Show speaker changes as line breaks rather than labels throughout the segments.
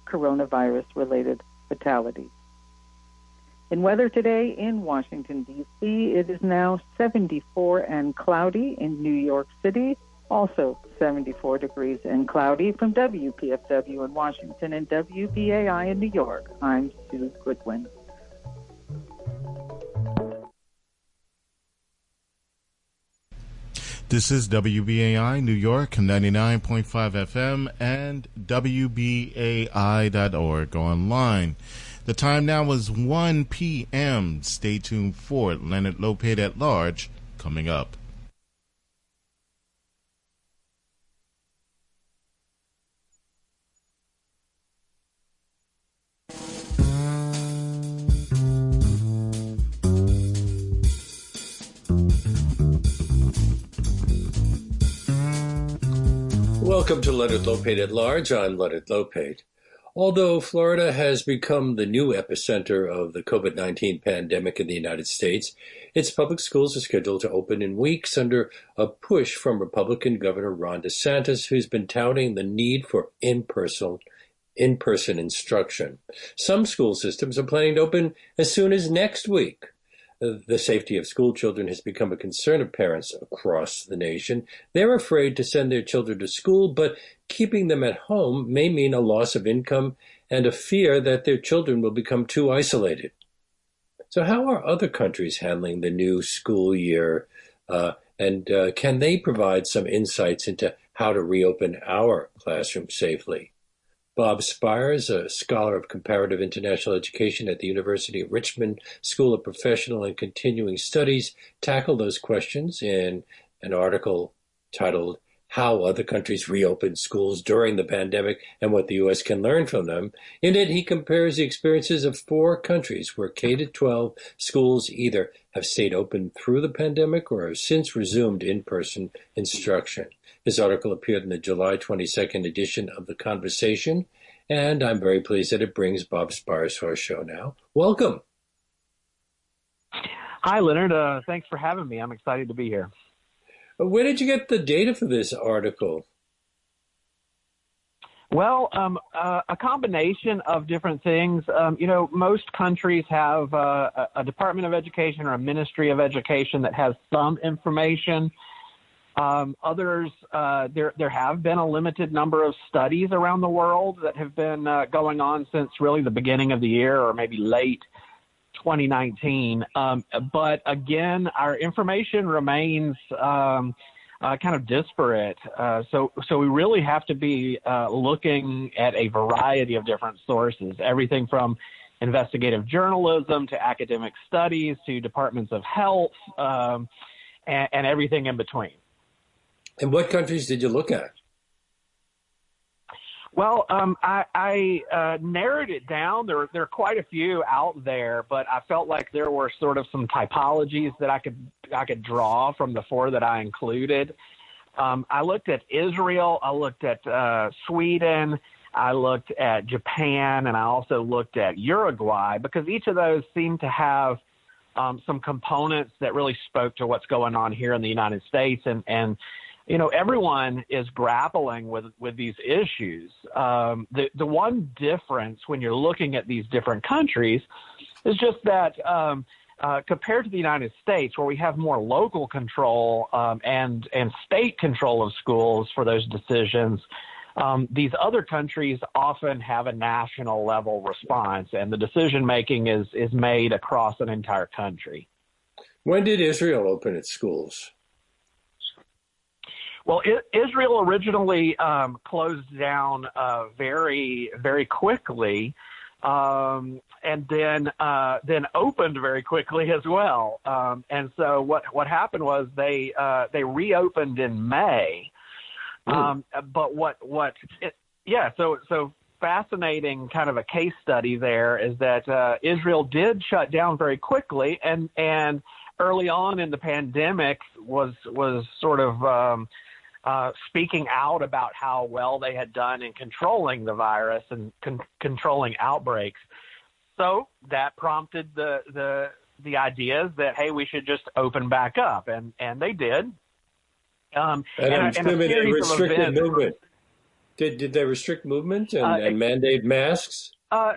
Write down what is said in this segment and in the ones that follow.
coronavirus-related fatalities. In weather today in Washington, D.C., it is now 74 and cloudy. In New York City, also 74 degrees and cloudy. From WPFW in Washington and WBAI in New York, I'm Sue Goodwin.
This is WBAI New York, 99.5 FM, and WBAI.org online. The time now is 1 p.m. Stay tuned for Leonard Lopate at Large coming up.
Welcome to Leonard Lopate at Large. I'm Leonard Lopate. Although Florida has become the new epicenter of the COVID-19 pandemic in the United States, its public schools are scheduled to open in weeks under a push from Republican Governor Ron DeSantis, who's been touting the need for in-person instruction. Some school systems are planning to open as soon as next week. The safety of school children has become a concern of parents across the nation. They're afraid to send their children to school, but keeping them at home may mean a loss of income and a fear that their children will become too isolated. So how are other countries handling the new school year? And can they provide some insights into how to reopen our classrooms safely? Bob Spires, a scholar of comparative international education at the University of Richmond School of Professional and Continuing Studies, tackled those questions in an article titled How Other Countries Reopened Schools During the Pandemic and What the U.S. Can Learn from Them. In it, he compares the experiences of 4 countries where K-12 schools either have stayed open through the pandemic or have since resumed in-person instruction. This article appeared in the July 22nd edition of The Conversation, and I'm very pleased that it brings Bob Spires to our show now. Welcome.
Hi, Leonard. Thanks for having me. I'm excited to be here.
Where did you get the data for this article?
Well, a combination of different things. Most countries have a Department of Education or a Ministry of Education that has some information. Others, there have been a limited number of studies around the world that have been going on since really the beginning of the year or maybe late 2019. But again, our information remains kind of disparate. So we really have to be looking at a variety of different sources, everything from investigative journalism to academic studies to departments of health and everything in between.
And what countries did you look at?
Well, I narrowed it down. There are quite a few out there, but I felt like there were sort of some typologies that I could draw from the 4 that I included. I looked at Israel. I looked at Sweden. I looked at Japan, and I also looked at Uruguay because each of those seemed to have some components that really spoke to what's going on here in the United States, and everyone is grappling with these issues. The one difference when you're looking at these different countries is just that compared to the United States, where we have more local control and state control of schools for those decisions, these other countries often have a national level response, and the decision making is made across an entire country.
When did Israel open its schools?
Well, Israel originally closed down very, very quickly, and then opened very quickly as well. And so what happened was they reopened in May. But so fascinating kind of a case study there is that Israel did shut down very quickly, and early on in the pandemic was sort of speaking out about how well they had done in controlling the virus and controlling outbreaks. So that prompted the ideas that, hey, we should just open back up, and they did.
And a series of events. Did they restrict movement and mandate masks?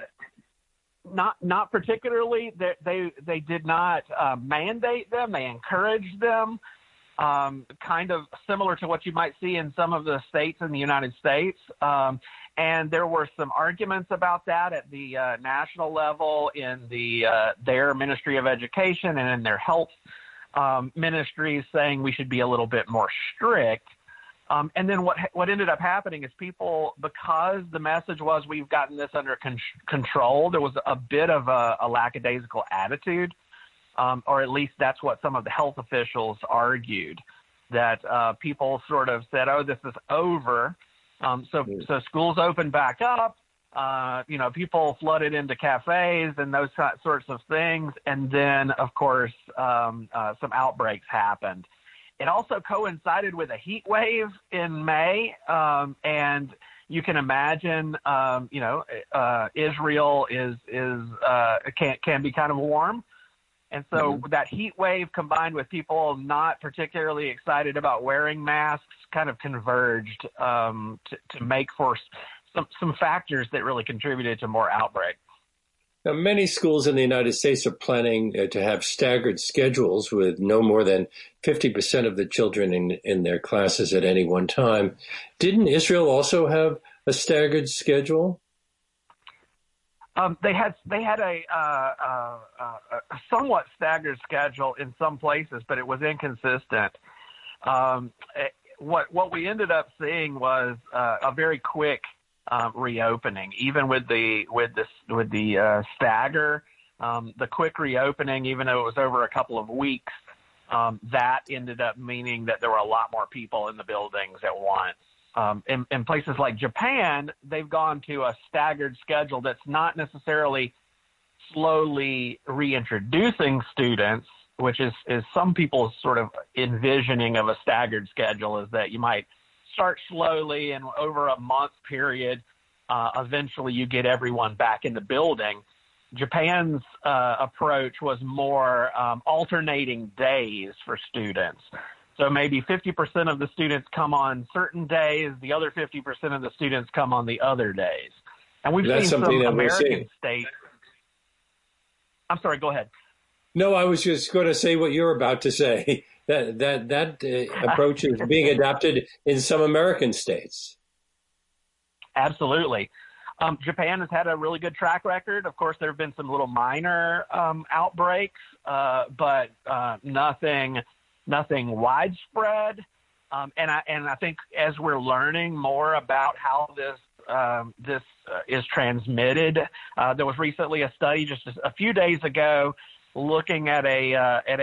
Not particularly. They did not mandate them. They encouraged them, kind of similar to what you might see in some of the states in the United States. And there were some arguments about that at the national level in their Ministry of Education and in their health ministries, saying we should be a little bit more strict. And then what ended up happening is people, because the message was we've gotten this under control, there was a bit of a lackadaisical attitude, or at least that's what some of the health officials argued, that people sort of said, oh, this is over. So schools opened back up, people flooded into cafes and those sorts of things. And then, of course, some outbreaks happened. It also coincided with a heat wave in May, and you can imagine, Israel can be kind of warm, and so that heat wave combined with people not particularly excited about wearing masks kind of converged to make for some factors that really contributed to more outbreaks.
Now, many schools in the United States are planning to have staggered schedules with no more than 50% of the children in their classes at any one time. Didn't Israel also have a staggered schedule?
They had a somewhat staggered schedule in some places, but it was inconsistent. What we ended up seeing was a very quick reopening, even with the stagger, the quick reopening, even though it was over a couple of weeks, that ended up meaning that there were a lot more people in the buildings at once. In places like Japan, they've gone to a staggered schedule that's not necessarily slowly reintroducing students, which is some people's sort of envisioning of a staggered schedule, is that you might start slowly and over a month period, eventually you get everyone back in the building. Japan's approach was more alternating days for students. So maybe 50% of the students come on certain days, the other 50% of the students come on the other days. And we've seen some American states. I'm sorry, go ahead.
No, I was just going to say what you're about to say. That approach is being adopted in some American states.
Absolutely. Japan has had a really good track record. Of course, there have been some little minor outbreaks, but nothing widespread. And I think as we're learning more about how this is transmitted, there was recently a study just a few days ago looking at a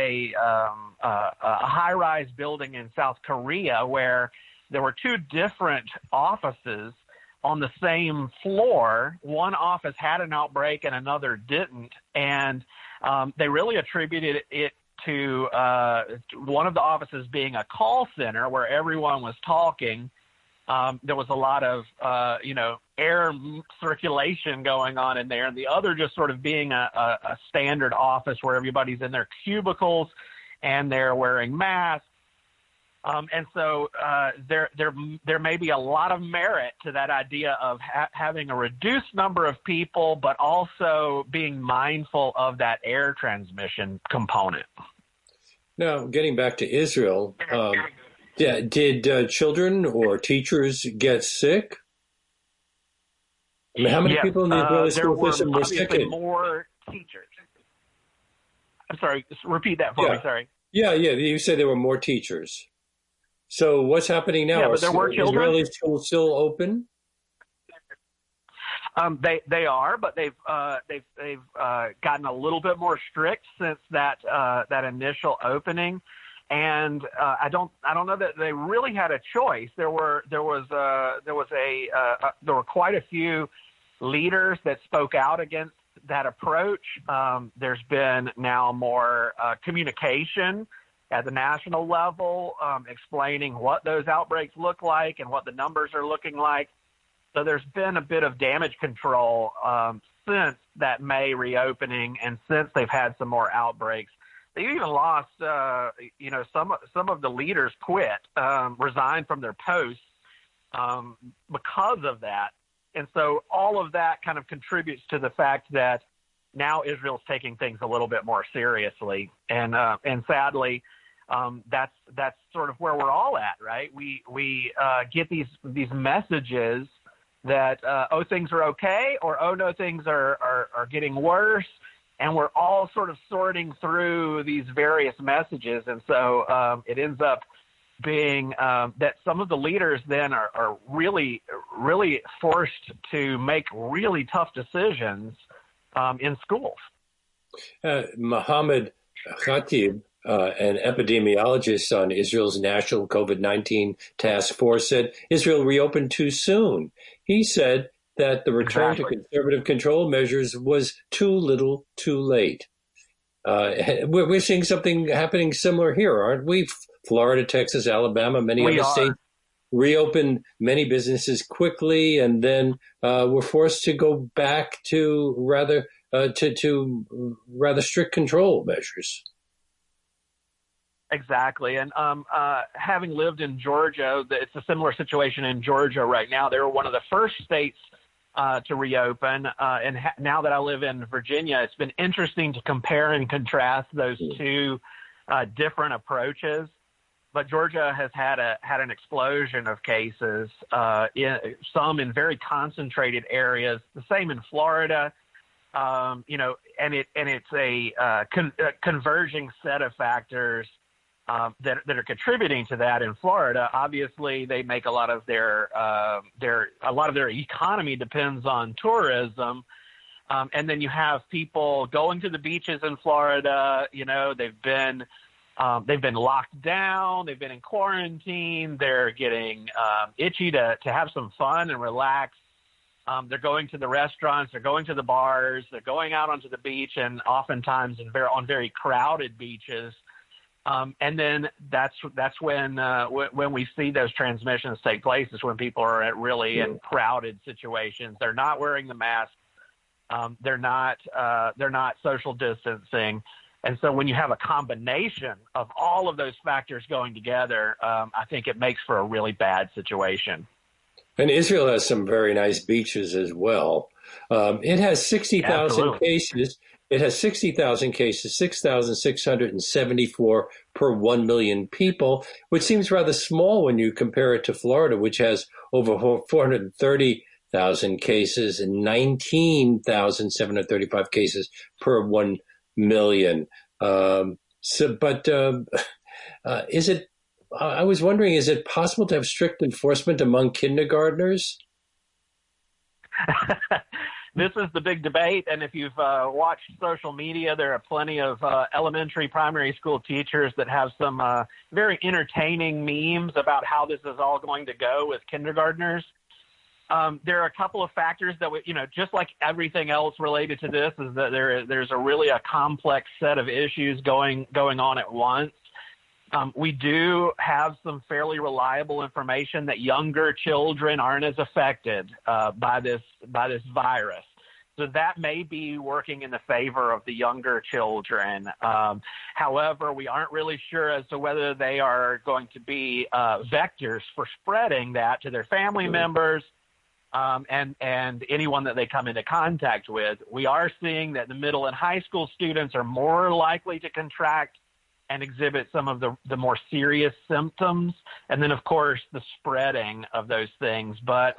high-rise building in South Korea where there were two different offices on the same floor. One office had an outbreak and another didn't, and they really attributed it to one of the offices being a call center where everyone was talking. There was a lot of, air circulation going on in there, and the other just sort of being a standard office where everybody's in their cubicles and they're wearing masks. And so there may be a lot of merit to that idea of having a reduced number of people, but also being mindful of that air transmission component.
Now, getting back to Israel, did children or teachers get sick? I mean, how many people in the Israeli school system were sick?
More teachers. I'm sorry, repeat that for me, sorry.
Yeah, you said there were more teachers. So what's happening now?
Yeah, but there were children.
Israeli schools still open?
They are, but they've gotten a little bit more strict since that initial opening, and I don't know that they really had a choice. There were quite a few leaders that spoke out against that approach. There's been now more communication at the national level, explaining what those outbreaks look like and what the numbers are looking like. So there's been a bit of damage control since that May reopening, and since they've had some more outbreaks. They even lost, some of the leaders quit, resigned from their posts because of that. And so all of that kind of contributes to the fact that now Israel's taking things a little bit more seriously. And sadly, that's sort of where we're all at, right? We get these messages that, oh, things are okay, or, oh, no, things are getting worse. And we're all sort of sorting through these various messages. And so it ends up being that some of the leaders then are really, really forced to make really tough decisions in schools.
Mohammed Khatib, an epidemiologist on Israel's National COVID-19 Task Force, said Israel reopened too soon. He said that the return to conservative control measures was too little, too late. We're seeing something happening similar here, aren't we? Florida, Texas, Alabama, many other states reopened many businesses quickly, and then were forced to go back to rather strict control measures.
Exactly. And having lived in Georgia, it's a similar situation in Georgia right now. They were one of the first states to reopen. And now that I live in Virginia, it's been interesting to compare and contrast those two different approaches. But Georgia has had an explosion of cases, some in very concentrated areas. The same in Florida, and it's a converging set of factors that are contributing to that. In Florida, obviously, they make a lot of their economy depends on tourism. And then you have people going to the beaches in Florida. They've been locked down. They've been in quarantine. They're getting itchy to have some fun and relax. They're going to the restaurants. They're going to the bars. They're going out onto the beach, and oftentimes on very crowded beaches. And then that's when we see those transmissions take place, is when people are really in crowded situations. They're not wearing the mask. They're not social distancing. And so when you have a combination of all of those factors going together, I think it makes for a really bad situation.
And Israel has some very nice beaches as well. It has 60,000 cases. It has 60,000 cases, 6,674 per 1 million people, which seems rather small when you compare it to Florida, which has over 430,000 cases and 19,735 cases per 1 million. Is it? I was wondering, is it possible to have strict enforcement among kindergartners?
This is the big debate, and if you've watched social media, there are plenty of elementary, primary school teachers that have some very entertaining memes about how this is all going to go with kindergartners. There are a couple of factors that, just like everything else related to this, is that there's a complex set of issues going on at once. We do have some fairly reliable information that younger children aren't as affected by this virus. So that may be working in the favor of the younger children. However, we aren't really sure as to whether they are going to be vectors for spreading that to their family members and anyone that they come into contact with. We are seeing that the middle and high school students are more likely to contract and exhibit some of the more serious symptoms. And then, of course, the spreading of those things. But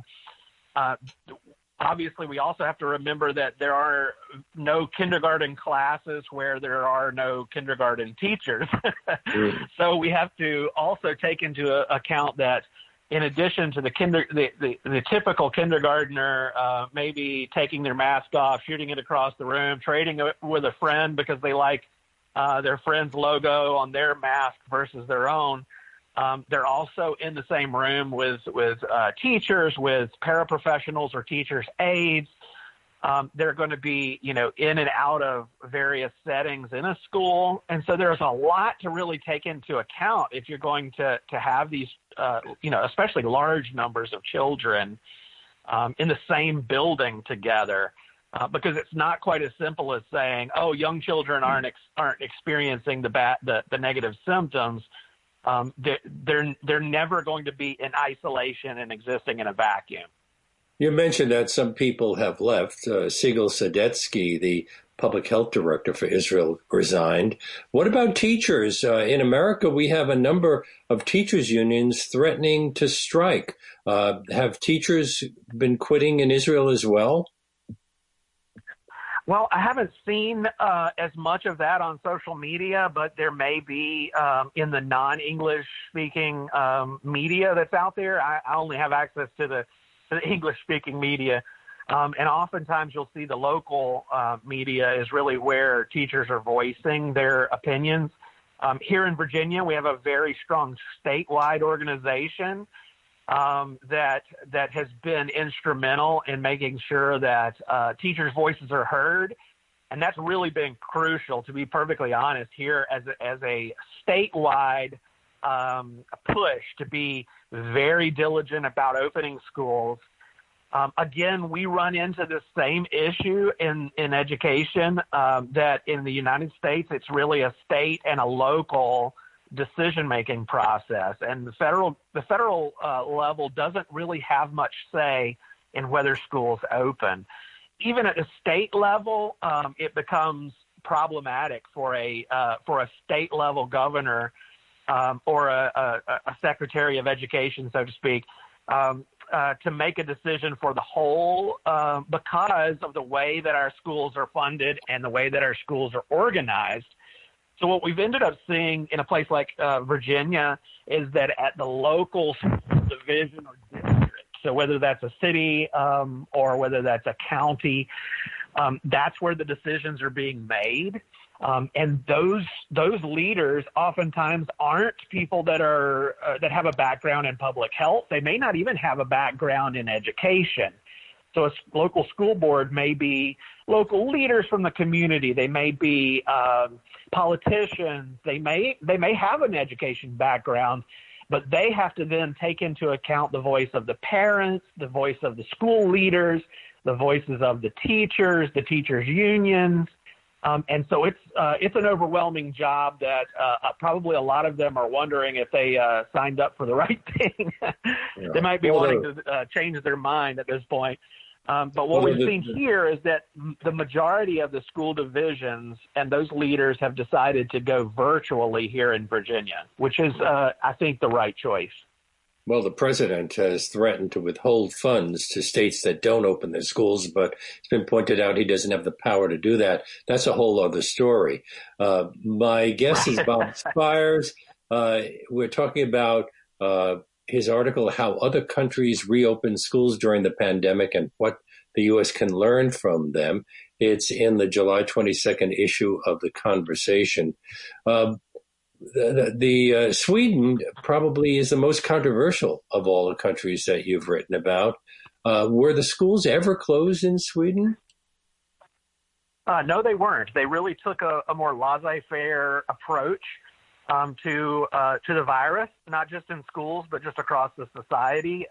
obviously, we also have to remember that there are no kindergarten classes where there are no kindergarten teachers. So we have to also take into account that in addition to the typical kindergartner maybe taking their mask off, shooting it across the room, trading it with a friend because they like their friend's logo on their mask versus their own. They're also in the same room with teachers, with paraprofessionals or teachers' aides. They're going to be, in and out of various settings in a school. And so there's a lot to really take into account if you're going to have these, especially large numbers of children in the same building together. Because it's not quite as simple as saying, "Oh, young children aren't experiencing the negative symptoms." they're never going to be in isolation and existing in a vacuum.
You mentioned that some people have left. Sigal Sadetsky, the public health director for Israel, resigned. What about teachers? In America, we have a number of teachers' unions threatening to strike. Have teachers been quitting in Israel as well?
Well, I haven't seen as much of that on social media, but there may be in the non-English speaking media that's out there. I only have access to the English speaking media. And oftentimes you'll see the local media is really where teachers are voicing their opinions. Here in Virginia, we have a very strong statewide organization that has been instrumental in making sure that teachers' voices are heard. And that's really been crucial, to be perfectly honest, here as a statewide push to be very diligent about opening schools. Again, we run into the same issue in education that in the United States, it's really a state and a local decision-making process. And the federal level doesn't really have much say in whether schools open. Even at the state level, it becomes problematic for a state-level governor or a secretary of education, so to speak, to make a decision for the whole because of the way that our schools are funded and the way that our schools are organized. So what we've ended up seeing in a place like Virginia is that at the local division or district, so whether that's a city or whether that's a county, that's where the decisions are being made. And those leaders oftentimes aren't people that have a background in public health. They may not even have a background in education. So a local school board may be local leaders from the community. They may be politicians. They may have an education background, but they have to then take into account the voice of the parents, the voice of the school leaders, the voices of the teachers unions. And so it's an overwhelming job that probably a lot of them are wondering if they signed up for the right thing. Yeah. They might be wanting to change their mind at this point. But what we've seen here is that the majority of the school divisions and those leaders have decided to go virtually here in Virginia, which is, I think, the right choice.
Well, the president has threatened to withhold funds to states that don't open their schools, but it's been pointed out he doesn't have the power to do that. That's a whole other story. My guest is Bob Spires. We're talking about his article, How Other Countries Reopen Schools During the Pandemic and What the U.S. Can Learn from Them. It's in the July 22nd issue of The Conversation. Sweden probably is the most controversial of all the countries that you've written about. Were the schools ever closed in Sweden?
No, they weren't. They really took a more laissez-faire approach to the virus, not just in schools, but just across the society.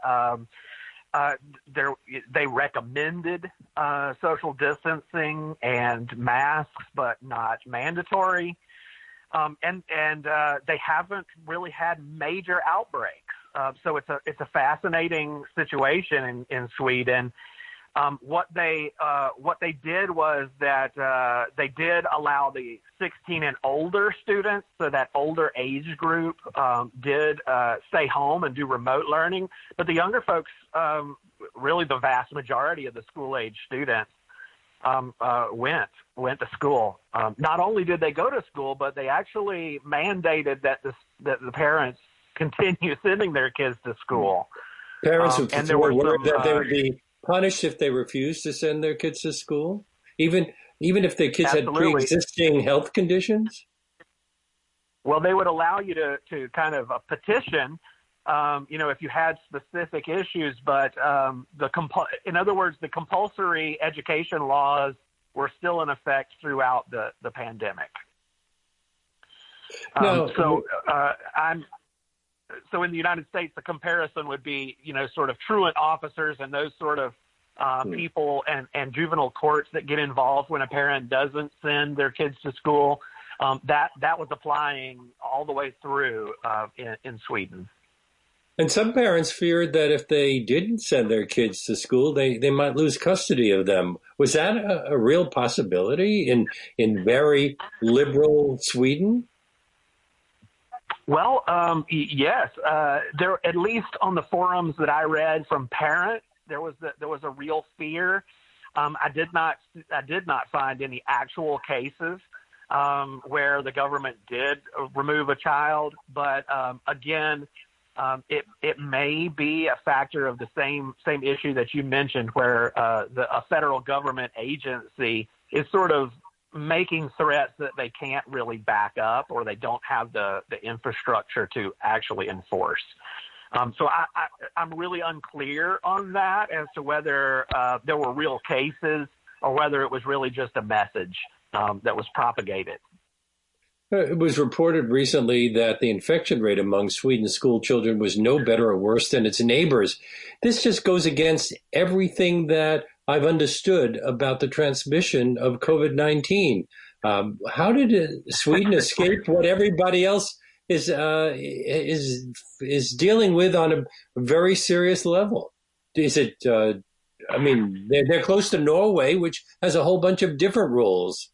They recommended social distancing and masks, but not mandatory. And they haven't really had major outbreaks. So it's a fascinating situation in Sweden. What they did was that they did allow the 16 and older students, so that older age group, did stay home and do remote learning. But the younger folks, really the vast majority of the school age students, went to school. Not only did they go to school, but they actually mandated that the parents continue sending their kids to school.
Parents and there were worried that they would be punished if they refused to send their kids to school, even if their kids had pre-existing health conditions.
Well, they would allow you to kind of petition. If you had specific issues, but in other words, the compulsory education laws were still in effect throughout the pandemic. So in the United States, the comparison would be, sort of truant officers and those sort of people and juvenile courts that get involved when a parent doesn't send their kids to school. that was applying all the way through in Sweden.
And some parents feared that if they didn't send their kids to school, they might lose custody of them. Was that a real possibility in very liberal Sweden?
Well, yes. There, at least on the forums that I read from parents, there was a real fear. I did not find any actual cases where the government did remove a child, but again. It may be a factor of the same issue that you mentioned, where a federal government agency is sort of making threats that they can't really back up, or they don't have the infrastructure to actually enforce. So I'm really unclear on that as to whether there were real cases or whether it was really just a message that was propagated.
It was reported recently that the infection rate among Sweden's school children was no better or worse than its neighbors. This just goes against everything that I've understood about the transmission of COVID-19. How did Sweden escape what everybody else is dealing with on a very serious level? Is it? I mean, they're close to Norway, which has a whole bunch of different rules.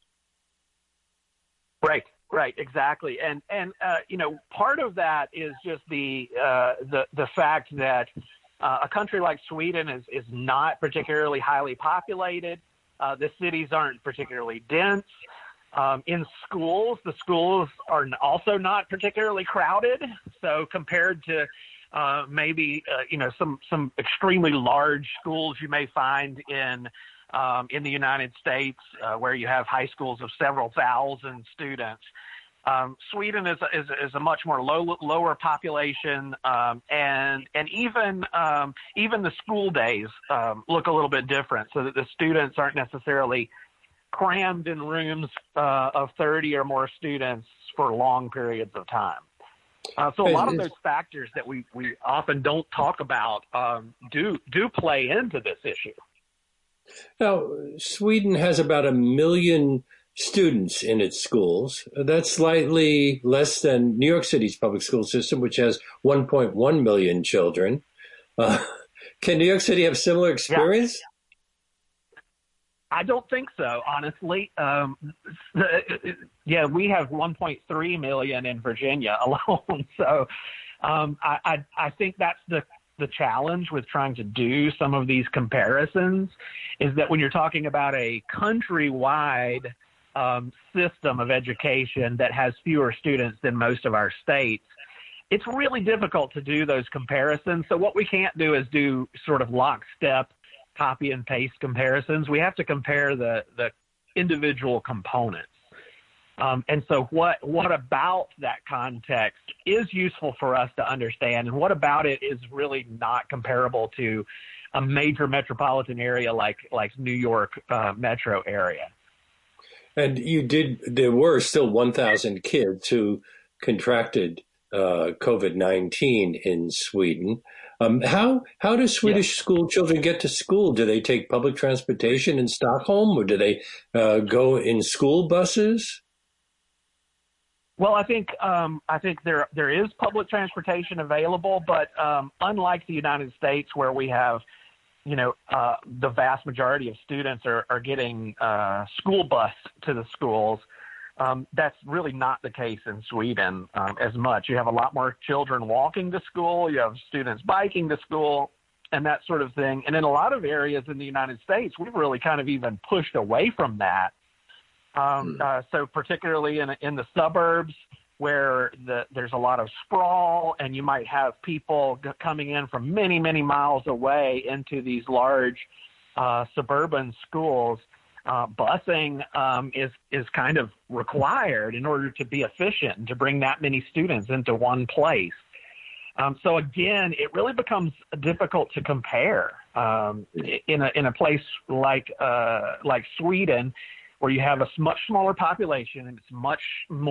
Right, exactly, and you know, part of that is just the fact that a country like Sweden is not particularly highly populated. The cities aren't particularly dense. In schools, the schools are also not particularly crowded. So compared to maybe you know, some extremely large schools you may find in the United States, where you have high schools of several thousand students. Sweden is a much more lower population, and even the school days look a little bit different, so that the students aren't necessarily crammed in rooms of 30 or more students for long periods of time. So a lot of those factors that we often don't talk about do play into this issue.
Now, Sweden has about 1 million students in its schools. That's slightly less than New York City's public school system, which has 1.1 million children. Can New York City have similar experience?
Yeah. I don't think so, honestly. Yeah, we have 1.3 million in Virginia alone. So I think that's the challenge with trying to do some of these comparisons, is that when you're talking about a countrywide system of education that has fewer students than most of our states, it's really difficult to do those comparisons. So what we can't do is do sort of lockstep copy and paste comparisons. We have to compare the individual components. And so what about that context is useful for us to understand, and what about it is really not comparable to a major metropolitan area like New York metro area.
And there were still 1,000 kids who contracted COVID-19 in Sweden. How do Swedish school children get to school? Do they take public transportation in Stockholm, or do they go in school buses?
Well, I think there is public transportation available, but unlike the United States, where we have, you know, the vast majority of students are getting school bus to the schools. That's really not the case in Sweden as much. You have a lot more children walking to school. You have students biking to school and that sort of thing. And in a lot of areas in the United States, we've really kind of even pushed away from that. So particularly in the suburbs, where there's a lot of sprawl, and you might have people coming in from many, many miles away into these large suburban schools, busing is kind of required in order to be efficient and to bring that many students into one place. So again, it really becomes difficult to compare in a place like Sweden, where you have a much smaller population and it's much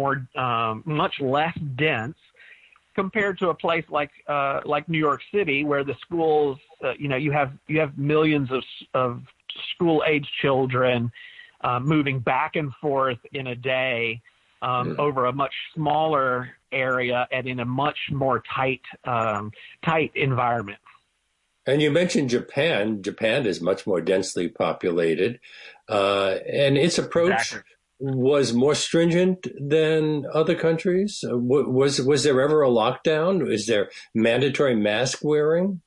less dense, compared to a place like New York City, where the schools, you have millions of school-age children moving back and forth in a day, over a much smaller area and in a much more tight environment.
And you mentioned Japan. Japan is much more densely populated, and its approach was more stringent than other countries. Was there ever a lockdown? Is there mandatory mask wearing?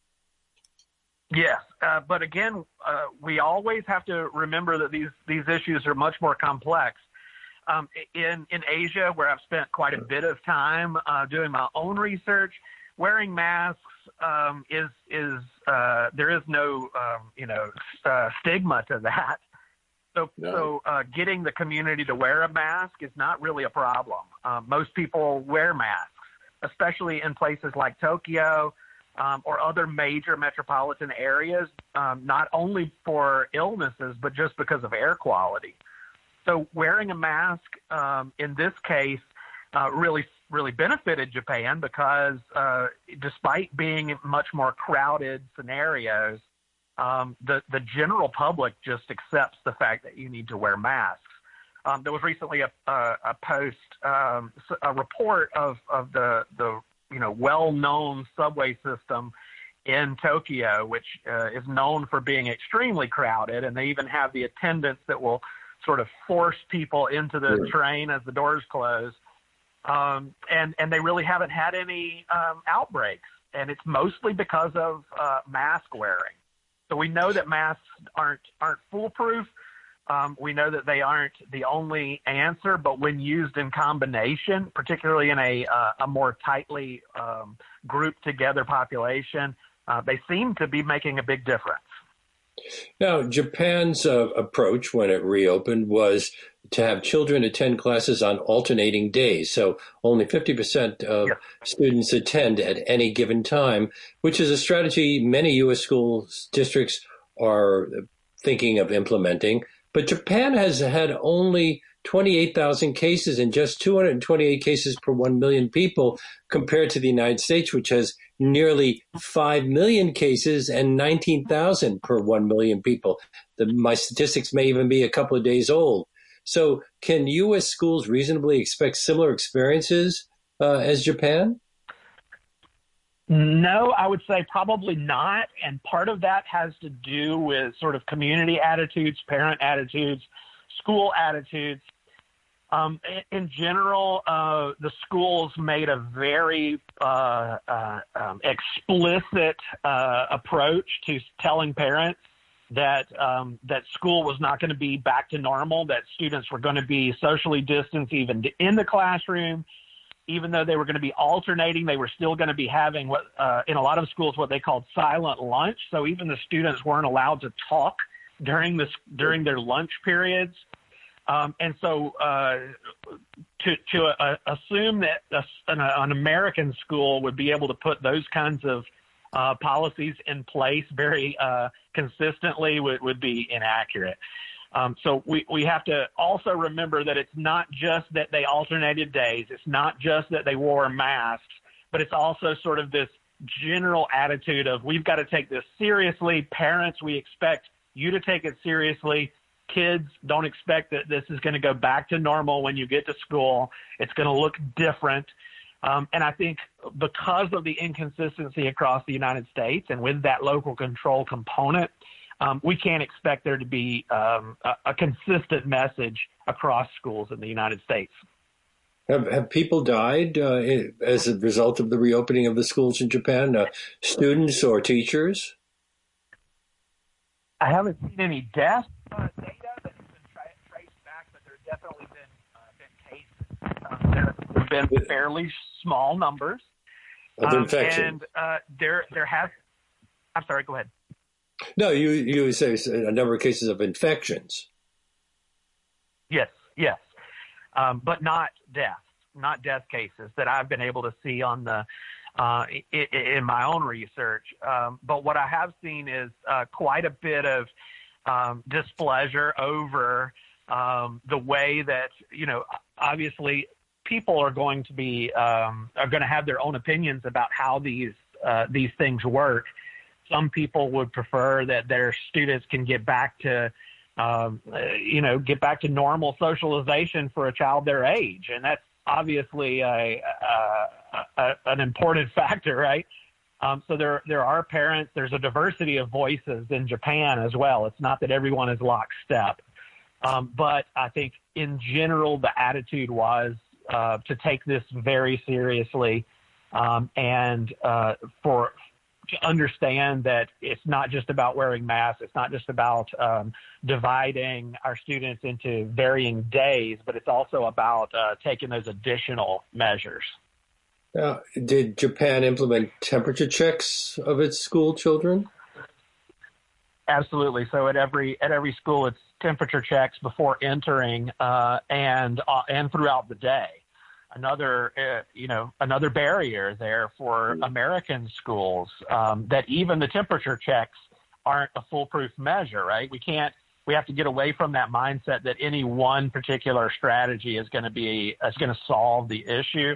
Yes, but again, we always have to remember that these issues are much more complex. In Asia, where I've spent quite a bit of time doing my own research, wearing masks there is no stigma to that. So getting the community to wear a mask is not really a problem. Most people wear masks, especially in places like Tokyo or other major metropolitan areas, not only for illnesses, but just because of air quality. So wearing a mask in this case really benefited Japan because despite being much more crowded scenarios, the general public just accepts the fact that you need to wear masks. There was recently a post, a report of the well-known subway system in Tokyo, which is known for being extremely crowded, and they even have the attendants that will sort of force people into the train as the doors close. And they really haven't had any outbreaks, and it's mostly because of mask wearing. So we know that masks aren't foolproof. We know that they aren't the only answer, but when used in combination, particularly in a more tightly grouped together population, they seem to be making a big difference.
Now, Japan's approach when it reopened was to have children attend classes on alternating days. So only 50% of students attend at any given time, which is a strategy many U.S. school districts are thinking of implementing. But Japan has had only 28,000 cases and just 228 cases per 1 million people compared to the United States, which has nearly 5 million cases and 19,000 per 1 million people. My statistics may even be a couple of days old. So can U.S. schools reasonably expect similar experiences as Japan?
No, I would say probably not. And part of that has to do with sort of community attitudes, parent attitudes, school attitudes. In general, the schools made a very explicit approach to telling parents that school was not going to be back to normal, that students were going to be socially distanced even in the classroom. Even though they were going to be alternating, they were still going to be having what in a lot of schools what they called silent lunch. So even the students weren't allowed to talk during their lunch periods. And so to assume that an American school would be able to put those kinds of policies in place very consistently would be inaccurate. So we have to also remember that it's not just that they alternated days. It's not just that they wore masks, but it's also sort of this general attitude of we've got to take this seriously. Parents, we expect you to take it seriously. Kids, don't expect that this is going to go back to normal when you get to school. It's going to look different. And I think because of the inconsistency across the United States and with that local control component, we can't expect there to be a consistent message across schools in the United States.
Have people died as a result of the reopening of the schools in Japan, students or teachers?
I haven't seen any death data that has been traced back, but there's definitely been cases. There have been fairly small numbers.
Of infection.
And there has – I'm sorry, go ahead.
No, you say a number of cases of infections.
Yes, but not death cases that I've been able to see on the in my own research. But what I have seen is quite a bit of displeasure over the way that obviously people are going to be are going to have their own opinions about how these things work. Some people would prefer that their students can get back to get back to normal socialization for a child their age. And that's obviously an important factor, right? So there are parents, there's a diversity of voices in Japan as well. It's not that everyone is lockstep. But I think in general, the attitude was to take this very seriously and to understand that it's not just about wearing masks. It's not just about dividing our students into varying days, but it's also about taking those additional measures.
Did Japan implement temperature checks of its school children?
Absolutely. So at every school, it's temperature checks before entering and throughout the day. Another barrier there for American schools that even the temperature checks aren't a foolproof measure, right? We have to get away from that mindset that any one particular strategy is going to solve the issue.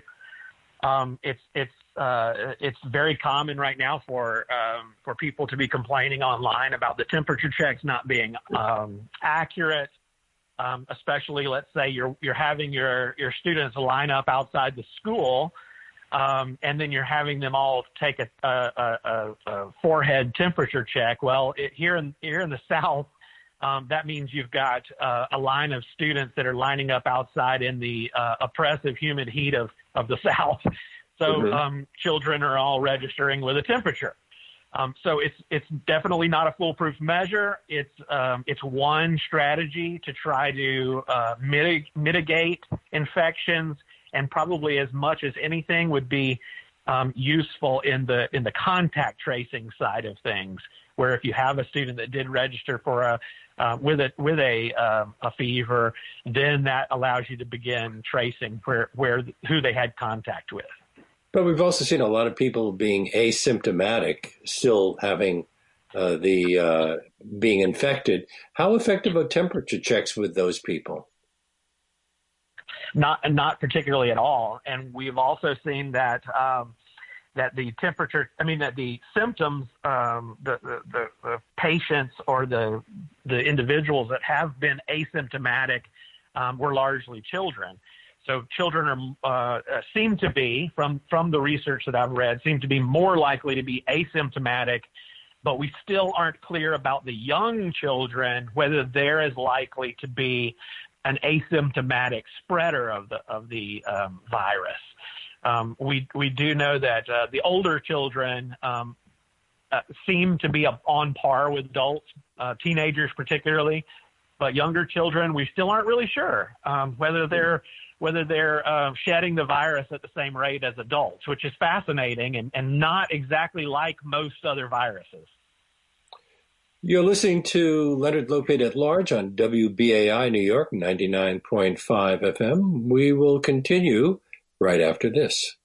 It's very common right now for people to be complaining online about the temperature checks not being accurate. Especially, let's say you're having your students line up outside the school, and then you're having them all take a forehead temperature check. Well, here in the South, that means you've got a line of students that are lining up outside in the oppressive, humid heat of the South. So children are all registering with a temperature. So it's definitely not a foolproof measure. It's one strategy to try to mitigate infections, and probably as much as anything would be useful in the contact tracing side of things, where if you have a student that did register for with a fever, then that allows you to begin tracing who they had contact with.
But we've also seen a lot of people being asymptomatic, still having being infected. How effective are temperature checks with those people?
Not particularly at all. And we've also seen that that the symptoms, the patients or the individuals that have been asymptomatic were largely children. So children seem to be, from the research that I've read, seem to be more likely to be asymptomatic, but we still aren't clear about the young children, whether they're as likely to be an asymptomatic spreader of the virus. We do know that the older children seem to be on par with adults, teenagers particularly, but younger children, we still aren't really sure whether they're shedding the virus at the same rate as adults, which is fascinating and not exactly like most other viruses.
You're listening to Leonard Lopate at Large on WBAI New York 99.5 FM. We will continue right after this.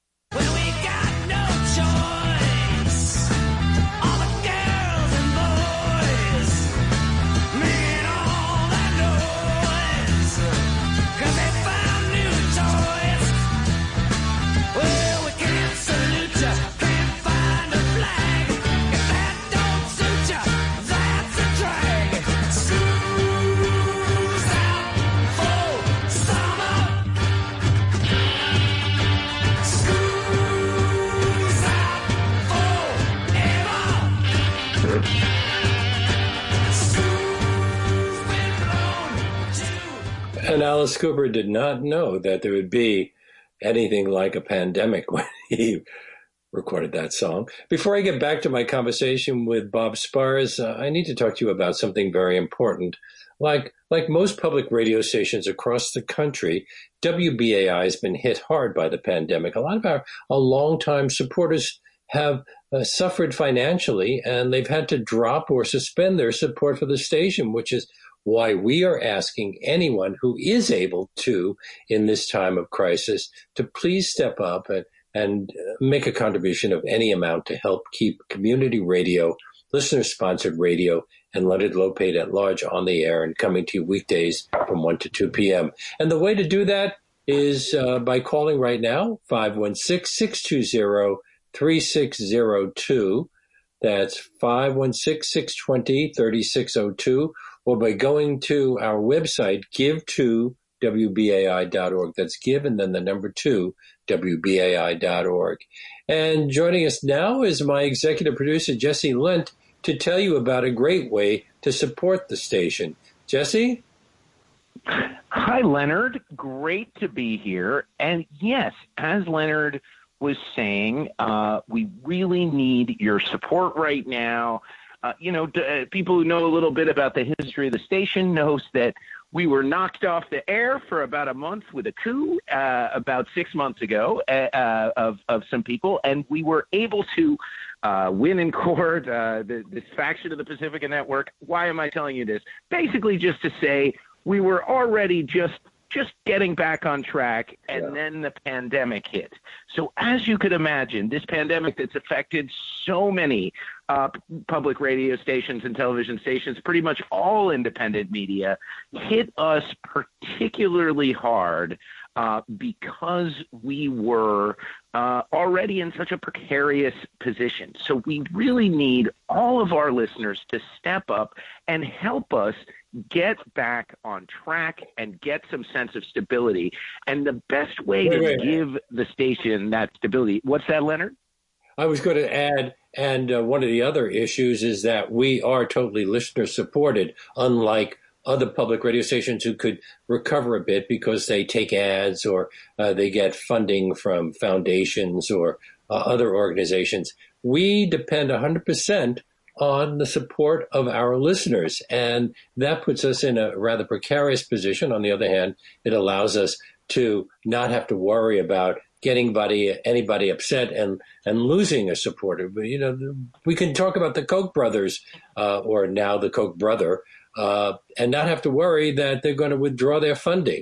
And Alice Cooper did not know that there would be anything like a pandemic when he recorded that song. Before I get back to my conversation with Bob Spars, I need to talk to you about something very important. Like most public radio stations across the country, WBAI has been hit hard by the pandemic. A lot of our longtime supporters have suffered financially, and they've had to drop or suspend their support for the station, which is why we are asking anyone who is able to, in this time of crisis, to please step up and make a contribution of any amount to help keep community radio, listener-sponsored radio, and Leonard Lopate at Large on the air and coming to you weekdays from 1 to 2 p.m. And the way to do that is by calling right now, 516-620-3602. That's 516-620-3602. or by going to our website, give2wbai.org. That's give and then the number 2, wbai.org. And joining us now is my executive producer, Jesse Lent, to tell you about a great way to support the station. Jesse?
Hi, Leonard. Great to be here. And yes, as Leonard was saying, we really need your support right now. People who know a little bit about the history of the station knows that we were knocked off the air for about a month with a coup about 6 months ago of some people, and we were able to win in court this faction of the Pacifica Network. Why am I telling you this? Basically just to say we were already just getting back on track, and then the pandemic hit. So as you could imagine, this pandemic that's affected so many public radio stations and television stations, pretty much all independent media, hit us particularly hard because we were already in such a precarious position. So we really need all of our listeners to step up and help us get back on track and get some sense of stability. And the best way to give the station that stability, what's that, Leonard?
I was going to add, and one of the other issues is that we are totally listener supported, unlike other public radio stations who could recover a bit because they take ads or they get funding from foundations or other organizations. We depend 100% on the support of our listeners, and that puts us in a rather precarious position. On the other hand, it allows us to not have to worry about getting anybody upset and losing a supporter. But, we can talk about the Koch brothers, or now the Koch brother, and not have to worry that they're going to withdraw their funding.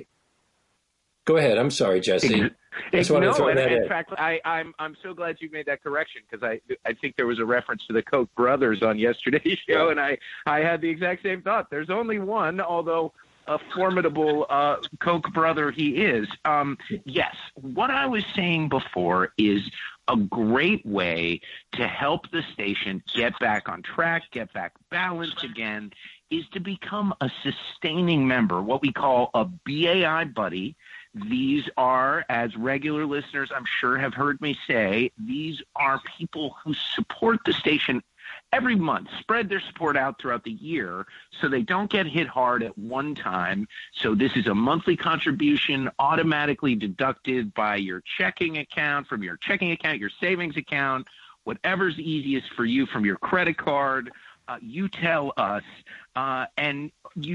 Go ahead. I'm sorry, Jesse.
In fact, I'm so glad you made that correction, because I think there was a reference to the Koch brothers on yesterday's show, and I had the exact same thought. There's only one, although a formidable Koch brother he is. Yes, what I was saying before is a great way to help the station get back on track, get back balanced again, is to become a sustaining member, what we call a BAI buddy. These are, as regular listeners I'm sure have heard me say, these are people who support the station every month, spread their support out throughout the year so they don't get hit hard at one time. So this is a monthly contribution automatically deducted by your checking account, from your checking account, your savings account, whatever's easiest for you, from your credit card. You tell us, and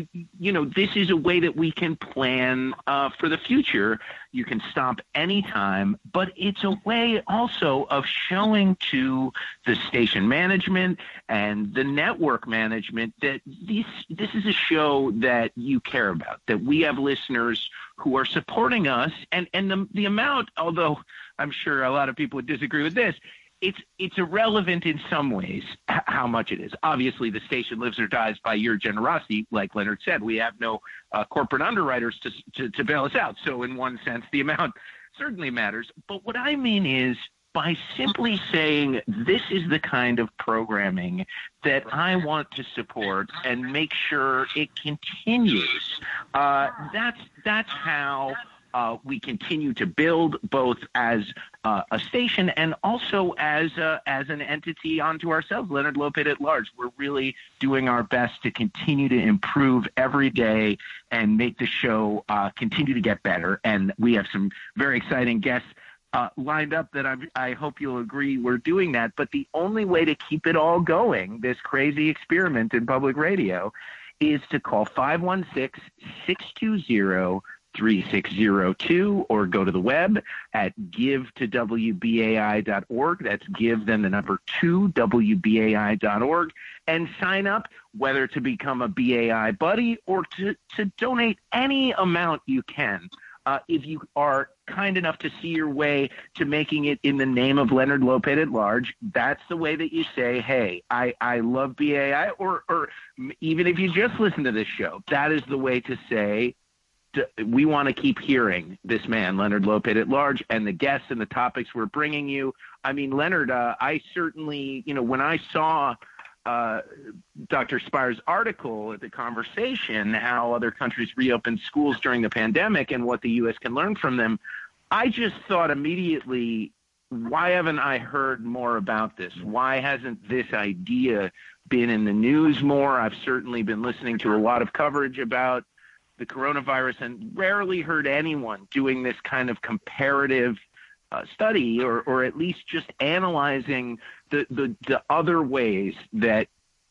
this is a way that we can plan for the future. You can stop anytime, but it's a way also of showing to the station management and the network management that this is a show that you care about, that we have listeners who are supporting us, and the amount, although I'm sure a lot of people would disagree with this, it's irrelevant in some ways how much it is. Obviously, the station lives or dies by your generosity. Like Leonard said, we have no corporate underwriters to bail us out. So in one sense, the amount certainly matters. But what I mean is, by simply saying this is the kind of programming that I want to support and make sure it continues, that's how we continue to build, both as a station and also as an entity onto ourselves, Leonard Lopate at Large. We're really doing our best to continue to improve every day and make the show continue to get better. And we have some very exciting guests lined up that I hope you'll agree we're doing that. But the only way to keep it all going, this crazy experiment in public radio, is to call 516-620-3602 or go to the web at give2wbai.org. That's give, then the number 2, wbai.org, and sign up, whether to become a BAI buddy or to donate any amount you can. If you are kind enough to see your way to making it in the name of Leonard Lopate at Large, that's the way that you say, hey, I love BAI, or even if you just listen to this show, that is the way to say, we want to keep hearing this man, Leonard Lopate at Large, and the guests and the topics we're bringing you. I mean, Leonard, I certainly, when I saw Dr. Spire's article, the conversation, how other countries reopened schools during the pandemic and what the U.S. can learn from them, I just thought immediately, why haven't I heard more about this? Why hasn't this idea been in the news more? I've certainly been listening to a lot of coverage about the coronavirus and rarely heard anyone doing this kind of comparative study or at least just analyzing the other ways that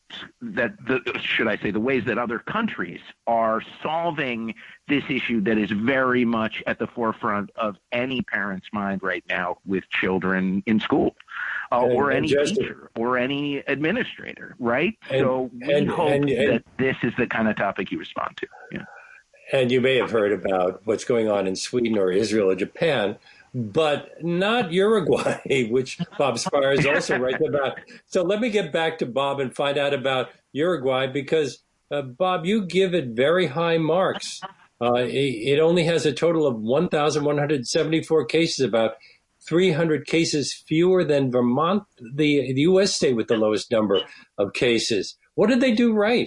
the ways that other countries are solving this issue that is very much at the forefront of any parent's mind right now with children in school, or any teacher or any administrator, right? So we hope that this is the kind of topic you respond to. Yeah.
And you may have heard about what's going on in Sweden or Israel or Japan, but not Uruguay, which Bob Spire is also right about. So let me get back to Bob and find out about Uruguay, because, Bob, you give it very high marks. It only has a total of 1,174 cases, about 300 cases fewer than Vermont, the U.S. state with the lowest number of cases. What did they do right?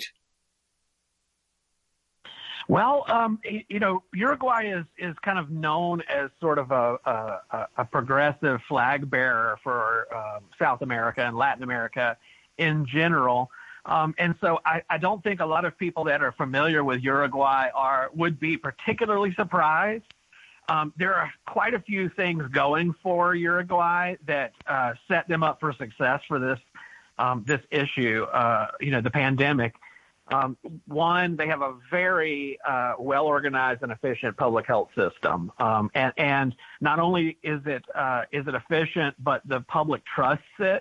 Well, Uruguay is kind of known as sort of a progressive flag bearer for South America and Latin America in general. And so I don't think a lot of people that are familiar with Uruguay would be particularly surprised. There are quite a few things going for Uruguay that set them up for success for this issue, the pandemic. One, they have a very well-organized and efficient public health system, and not only is it efficient, but the public trusts it.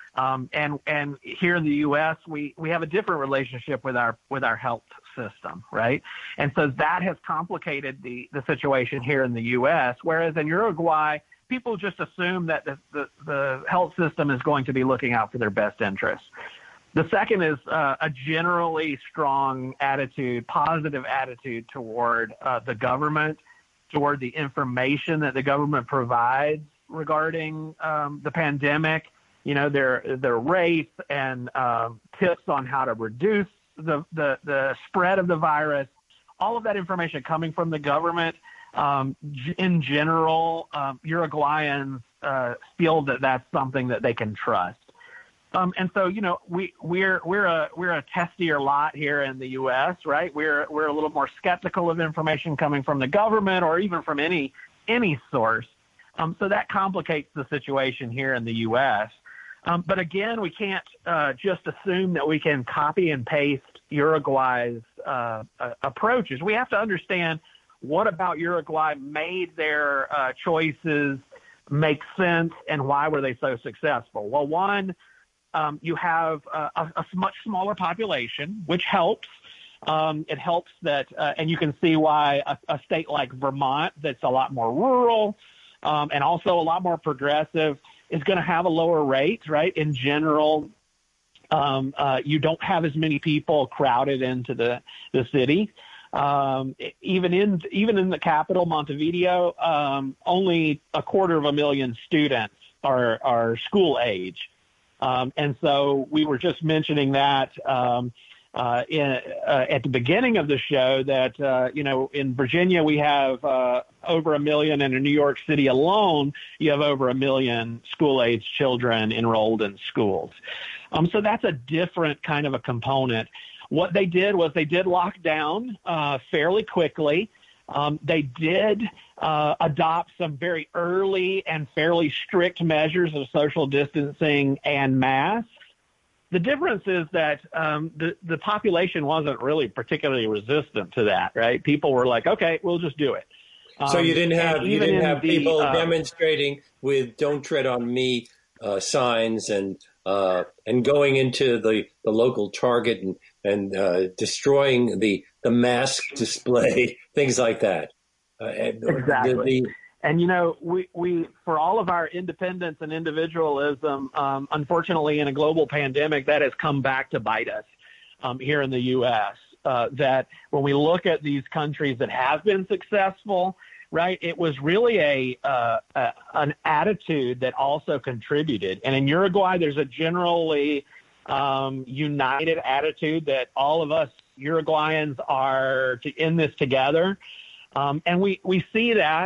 And here in the U.S., we have a different relationship with our health system, right? And so that has complicated the situation here in the U.S. Whereas in Uruguay, people just assume that the health system is going to be looking out for their best interests. The second is a generally strong attitude, positive attitude toward the government, toward the information that the government provides regarding the pandemic. Their rates and tips on how to reduce the spread of the virus. All of that information coming from the government. In general, Uruguayans feel that that's something that they can trust. And so, we're a testier lot here in the U.S., right? We're a little more skeptical of information coming from the government or even from any source. So that complicates the situation here in the U.S. But again, we can't just assume that we can copy and paste Uruguay's approaches. We have to understand what about Uruguay made their choices make sense and why were they so successful? Well, one, you have a much smaller population, which helps. It helps that, and you can see why a state like Vermont, that's a lot more rural and also a lot more progressive, is going to have a lower rate, right? In general, you don't have as many people crowded into the city. Even in the capital, Montevideo, only 250,000 students are school age. And so we were just mentioning that at the beginning of the show that, in Virginia we have over 1 million, and in New York City alone you have over 1 million school-age children enrolled in schools. So that's a different kind of a component. What they did was they did lock down fairly quickly. They did adopt some very early and fairly strict measures of social distancing and masks. The difference is that the population wasn't really particularly resistant to that, right? People were like, okay, we'll just do it.
So you didn't have people demonstrating with "Don't tread on me" signs and going into the local Target and destroying the mask display, things like that.
Exactly. And, we for all of our independence and individualism, unfortunately, in a global pandemic, that has come back to bite us here in the U.S. That when we look at these countries that have been successful, right, it was really an attitude that also contributed. And in Uruguay, there's a generally united attitude that all of us Uruguayans are in this together. And we see that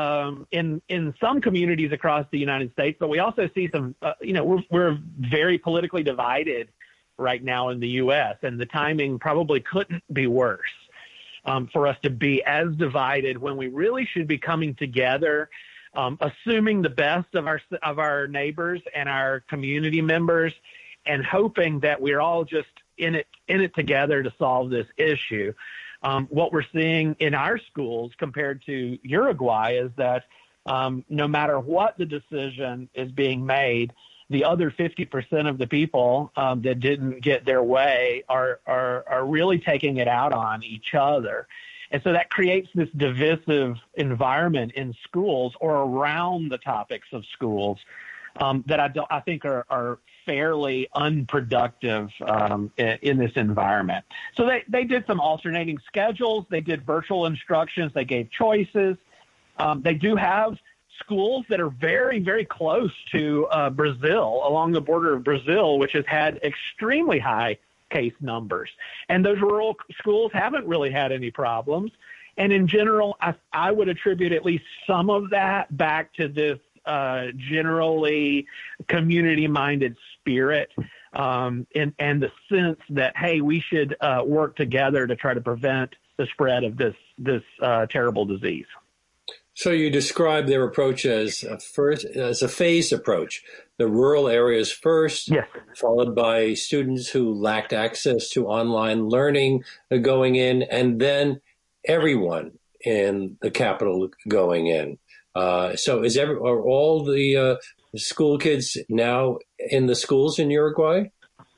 in some communities across the United States, but we also see some, we're very politically divided right now in the U.S., and the timing probably couldn't be worse for us to be as divided when we really should be coming together, assuming the best of our neighbors and our community members, and hoping that we're all just in it together to solve this issue. What we're seeing in our schools compared to Uruguay is that no matter what the decision is being made, the other 50% of the people that didn't get their way are really taking it out on each other. And so that creates this divisive environment in schools or around the topics of schools that I think are fairly unproductive in this environment. So they did some alternating schedules. They did virtual instructions. They gave choices. They do have schools that are very, very close to Brazil, along the border of Brazil, which has had extremely high case numbers. And those rural schools haven't really had any problems. And in general, I would attribute at least some of that back to this generally community-minded spirit and the sense that, hey, we should work together to try to prevent the spread of this terrible disease.
So you describe their approach as a phased approach. The rural areas first,
yes,
followed by students who lacked access to online learning going in, and then everyone in the capital going in. So are all the school kids now in the schools in Uruguay?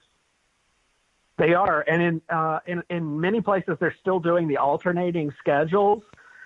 They are, and in many places they're still doing the alternating schedules.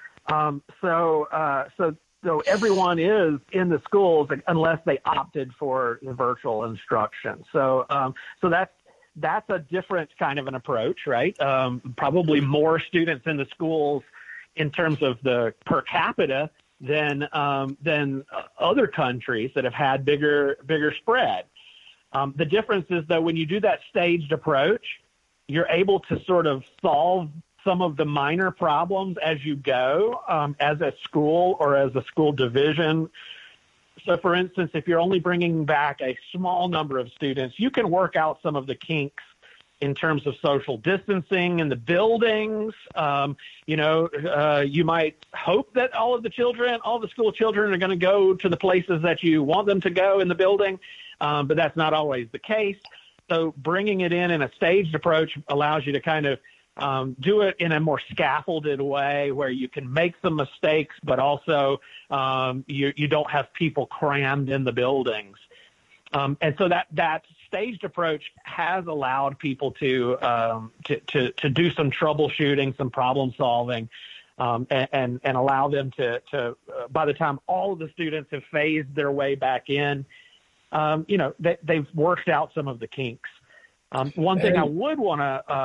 So everyone is in the schools unless they opted for the virtual instruction. So that's a different kind of an approach, right? Probably more students in the schools in terms of the per capita than other countries that have had bigger spread. The difference is, though, when you do that staged approach, you're able to sort of solve some of the minor problems as you go, as a school or as a school division. So, for instance, if you're only bringing back a small number of students, you can work out some of the kinks in terms of social distancing in the buildings. You might hope that all the school children are going to go to the places that you want them to go in the building, but that's not always the case. So bringing it in a staged approach allows you to kind of do it in a more scaffolded way where you can make some mistakes, but also you don't have people crammed in the buildings. And so that staged approach has allowed people to do some troubleshooting, some problem solving, and allow them to by the time all of the students have phased their way back in, they've worked out some of the kinks. One thing I would want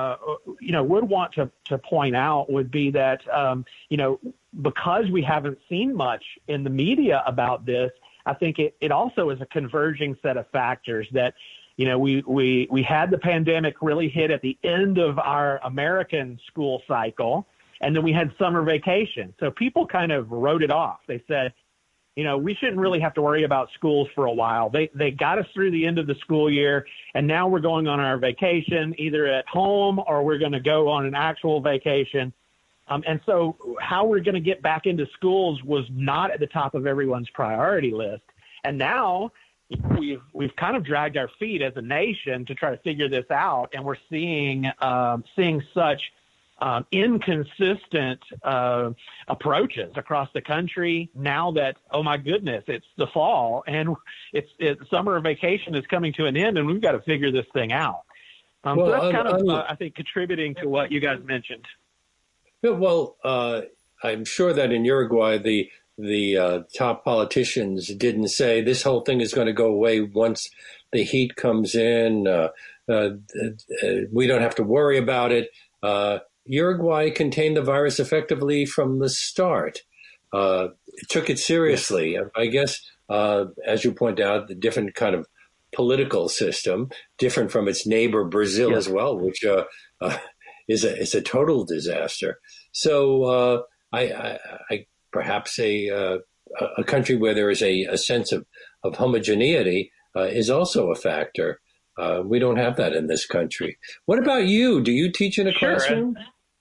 to point out would be that, because we haven't seen much in the media about this, I think it also is a converging set of factors that, we had the pandemic really hit at the end of our American school cycle, and then we had summer vacation. So people kind of wrote it off. They said, we shouldn't really have to worry about schools for a while. They got us through the end of the school year, and now we're going on our vacation, either at home or we're going to go on an actual vacation. And so how we're going to get back into schools was not at the top of everyone's priority list. And now we've kind of dragged our feet as a nation to try to figure this out, and we're seeing such inconsistent approaches across the country now that, oh my goodness, it's the fall and summer vacation is coming to an end, and we've got to figure this thing out. So that's kind of, I think, contributing to what you guys mentioned.
Well, I'm sure that in Uruguay, the top politicians didn't say this whole thing is going to go away once the heat comes in. We don't have to worry about it. Uruguay contained the virus effectively from the start. It took it seriously. I guess, as you point out, the different kind of political system, different from its neighbor Brazil as well, which is a total disaster. So I perhaps a country where there is a sense of homogeneity is also a factor. We don't have that in this country. What about you? Do you teach in a classroom?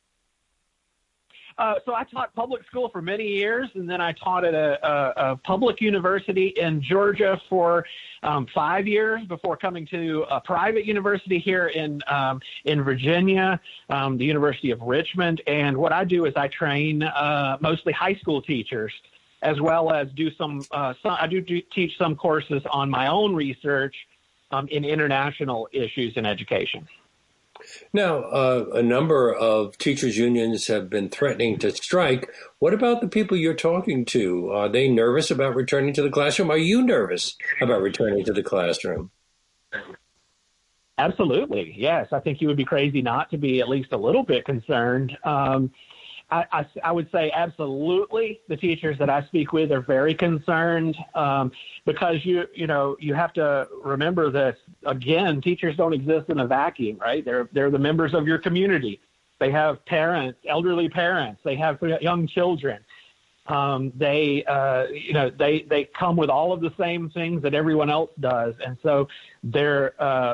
So I taught public school for many years, and then I taught at a public university in Georgia for 5 years before coming to a private university here in Virginia, the University of Richmond. And what I do is I train mostly high school teachers, as well as do I do teach some courses on my own research in international issues in education.
Now, a number of teachers' unions have been threatening to strike. What about the people you're talking to? Are they nervous about returning to the classroom? Are you nervous about returning to the classroom?
Absolutely, yes. I think you would be crazy not to be at least a little bit concerned. I would say absolutely the teachers that I speak with are very concerned because you have to remember that, again, teachers don't exist in a vacuum, right? They're the members of your community. They have parents, elderly parents. They have young children. They come with all of the same things that everyone else does. And so their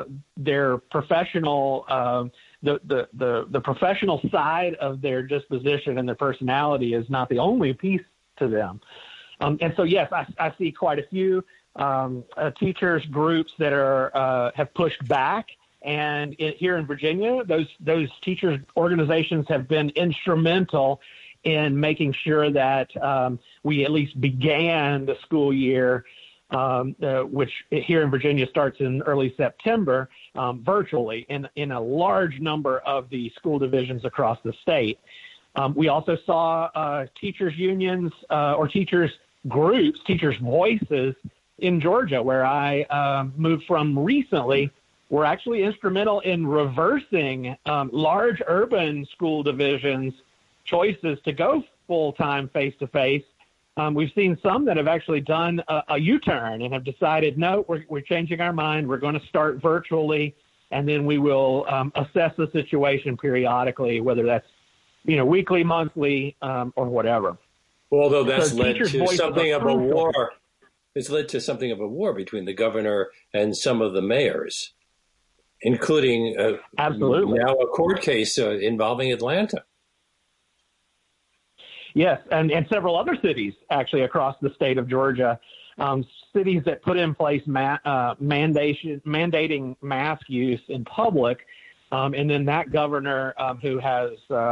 professional the professional side of their disposition and their personality is not the only piece to them. And so, yes, I see quite a few teachers groups that have pushed back. And here in Virginia, those teachers organizations have been instrumental in making sure that we at least began the school year, which here in Virginia starts in early September, virtually in a large number of the school divisions across the state. We also saw teachers unions or teachers groups, teachers voices in Georgia, where I moved from recently, were actually instrumental in reversing large urban school divisions' choices to go full-time face-to-face. We've seen some that have actually done a U-turn and have decided, no, we're changing our mind. We're going to start virtually, and then we will assess the situation periodically, whether that's weekly, monthly, or whatever.
Although that's led to something of a war. It's led to something of a war between the governor and some of the mayors, including
absolutely
now a court case involving Atlanta.
Yes, and several other cities actually across the state of Georgia, cities that put in place mandating mask use in public, and then that governor who has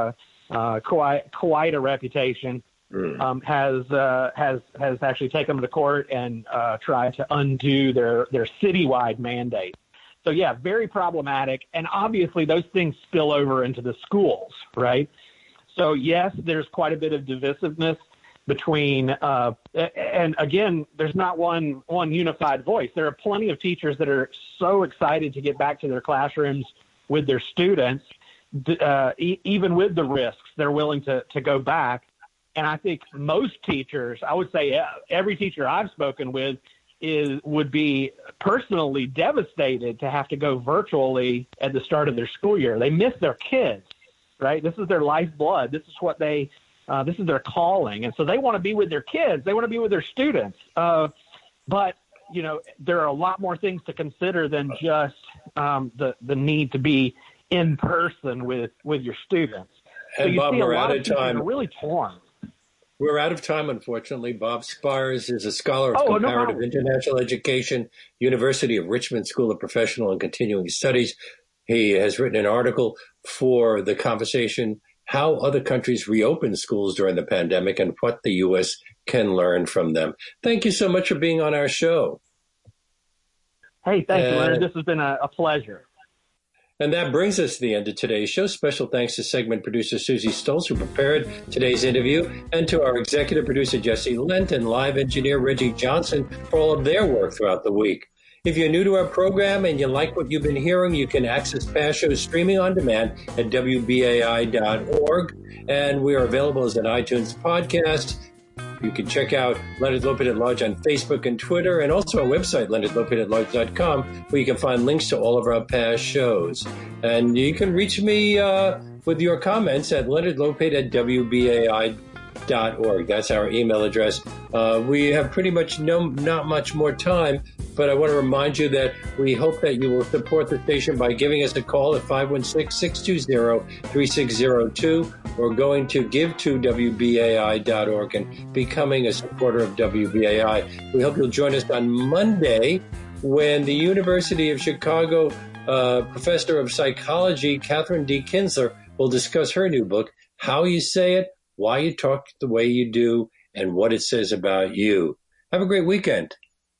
quite a reputation has actually taken them to court and tried to undo their citywide mandate. So yeah, very problematic, and obviously those things spill over into the schools, right? So yes, there's quite a bit of divisiveness between, and again, there's not one unified voice. There are plenty of teachers that are so excited to get back to their classrooms with their students, even with the risks, they're willing to go back. And I think most teachers, I would say every teacher I've spoken with, would be personally devastated to have to go virtually at the start of their school year. They miss their kids. Right? This is their lifeblood. This is what this is their calling. And so they want to be with their kids. They want to be with their students. But, there are a lot more things to consider than just the need to be in person with your students. So
and Bob, we're out of time.
Are really torn.
We're out of time, unfortunately. Bob Spars is a scholar of comparative international education, University of Richmond School of Professional and Continuing Studies. He has written an article for The Conversation, How Other Countries Reopen Schools During the Pandemic and What the U.S. Can Learn from Them. Thank you so much for being on our show.
Hey, thank you, Leonard. This has been a pleasure.
And that brings us to the end of today's show. Special thanks to segment producer Susie Stolz, who prepared today's interview, and to our executive producer Jesse Lent and live engineer Reggie Johnson for all of their work throughout the week. If you're new to our program and you like what you've been hearing, you can access past shows streaming on demand at WBAI.org. And we are available as an iTunes podcast. You can check out Leonard Lopate at Large on Facebook and Twitter, and also our website, leonardlopateatlarge.com, where you can find links to all of our past shows. And you can reach me with your comments at leonardlopate@wbai.org. That's our email address. We have pretty much not much more time, but I want to remind you that we hope that you will support the station by giving us a call at 516-620-3602 or going to give2wbai.org and becoming a supporter of WBAI. We hope you'll join us on Monday when the University of Chicago professor of psychology, Catherine D. Kinsler, will discuss her new book, How You Say It, Why You Talk the Way You Do, and what it says about you. Have a great weekend.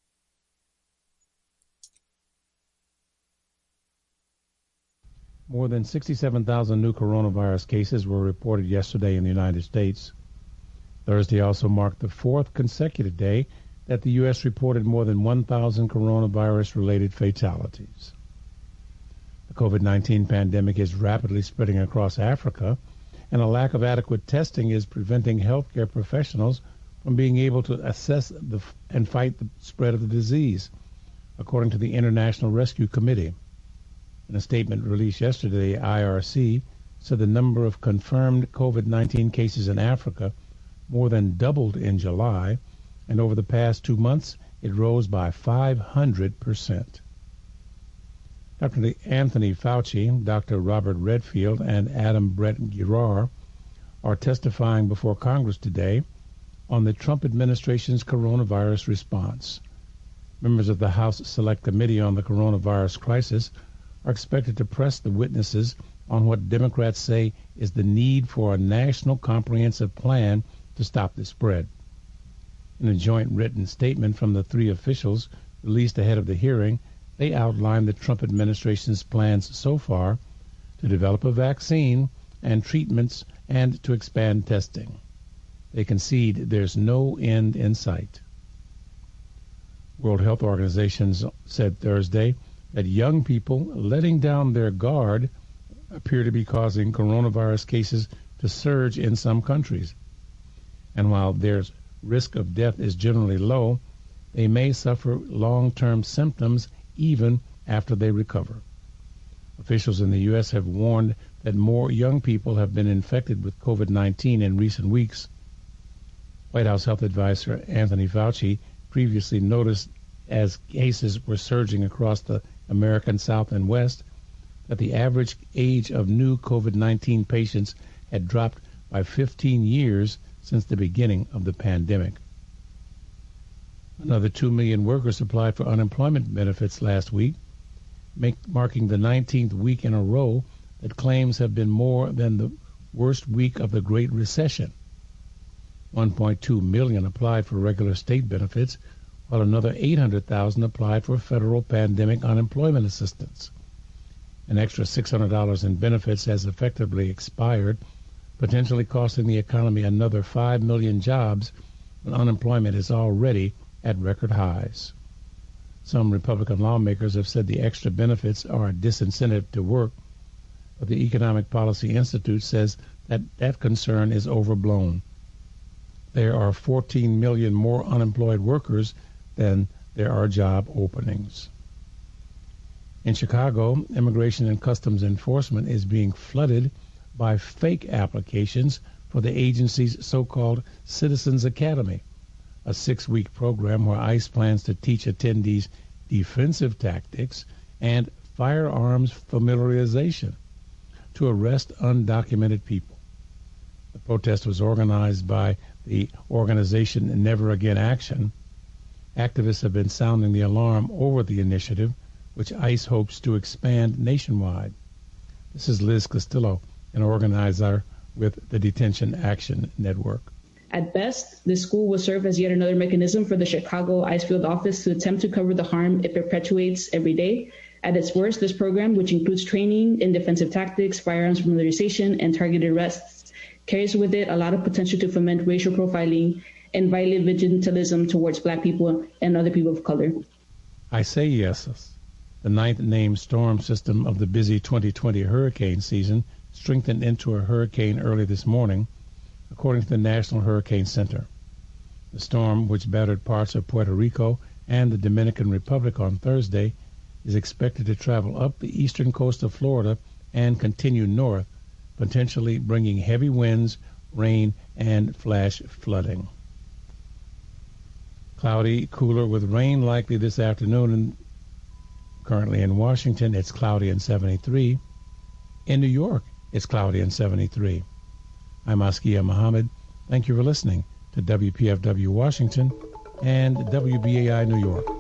More than 67,000 new coronavirus cases were reported yesterday in the United States. Thursday also marked the fourth consecutive day that the U.S. reported more than 1,000 coronavirus-related fatalities. The COVID-19 pandemic is rapidly spreading across Africa, and a lack of adequate testing is preventing healthcare professionals from being able to assess and fight the spread of the disease, according to the International Rescue Committee. In a statement released yesterday, the IRC said the number of confirmed COVID-19 cases in Africa more than doubled in July, and over the past 2 months, it rose by 500%. Dr. Anthony Fauci, Dr. Robert Redfield, and Adam Brett Giroir are testifying before Congress today on the Trump administration's coronavirus response. Members of the House Select Committee on the Coronavirus Crisis are expected to press the witnesses on what Democrats say is the need for a national comprehensive plan to stop the spread. In a joint written statement from the three officials released ahead of the hearing, they outlined the Trump administration's plans so far to develop a vaccine and treatments and to expand testing. They concede there's no end in sight. World Health Organization said Thursday that young people letting down their guard appear to be causing coronavirus cases to surge in some countries. And while their risk of death is generally low, they may suffer long-term symptoms even after they recover. Officials in the U.S. have warned that more young people have been infected with COVID-19 in recent weeks. White House Health Advisor Anthony Fauci previously noticed, as cases were surging across the American South and West, that the average age of new COVID-19 patients had dropped by 15 years since the beginning of the pandemic. Another 2 million workers applied for unemployment benefits last week, marking the 19th week in a row that claims have been more than the worst week of the Great Recession. 1.2 million applied for regular state benefits, while another 800,000 applied for federal pandemic unemployment assistance. An extra $600 in benefits has effectively expired, potentially costing the economy another 5 million jobs when unemployment is already at record highs. Some Republican lawmakers have said the extra benefits are a disincentive to work, but the Economic Policy Institute says that concern is overblown. There are 14 million more unemployed workers than there are job openings. In Chicago, Immigration and Customs Enforcement is being flooded by fake applications for the agency's so-called Citizens Academy, a 6-week program where ICE plans to teach attendees defensive tactics and firearms familiarization to arrest undocumented people. The protest was organized by the organization Never Again Action. Activists have been sounding the alarm over the initiative, which ICE hopes to expand nationwide. This is Liz Castillo, an organizer with the Detention Action Network.
At best, this school will serve as yet another mechanism for the Chicago ICE field office to attempt to cover the harm it perpetuates every day. At its worst, this program, which includes training in defensive tactics, firearms familiarization, and targeted arrests, carries with it a lot of potential to foment racial profiling and violent vigilantism towards Black people and other people of color.
Isaias, the ninth named storm system of the busy 2020 hurricane season, strengthened into a hurricane early this morning, according to the National Hurricane Center. The storm, which battered parts of Puerto Rico and the Dominican Republic on Thursday, is expected to travel up the eastern coast of Florida and continue north, potentially bringing heavy winds, rain, and flash flooding. Cloudy, cooler with rain likely this afternoon. And currently in Washington, it's cloudy and 73. In New York, it's cloudy and 73. I'm Askia Muhammad. Thank you for listening to WPFW Washington and WBAI New York.